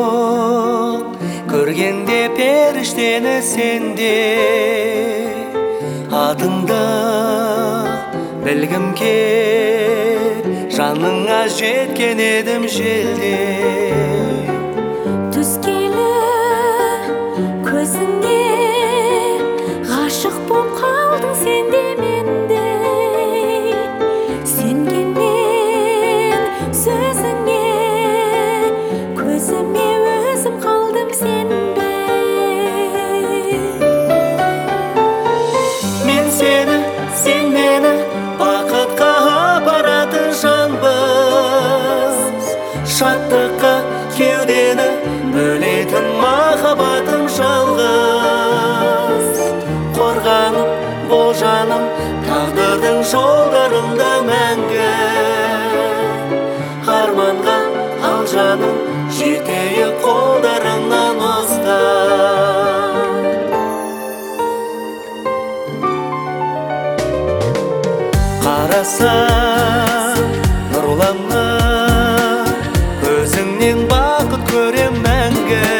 жоқ, көргенде періштені сенде. Атыңды білгім кел, жаныңа жеткен едім желде. Түс келіп көзіңе, ғашық боп қалдың сен де менде. Сенгенмен сөзіңе, көзіме өзім қалдым сенбей. Мен сені, сен мені бақытқа апаратын жанбыз. Шаттыққа кеудені бөлетін махаббатым жалғыз. Қорғаным, болжаным, тағдырдың жолдарында мәңгі. Арманға ал жаным, жетейік қолдарыңнан ұстап. Қарасам нұрланып, көзіңнен бақыт көрем мәңгі.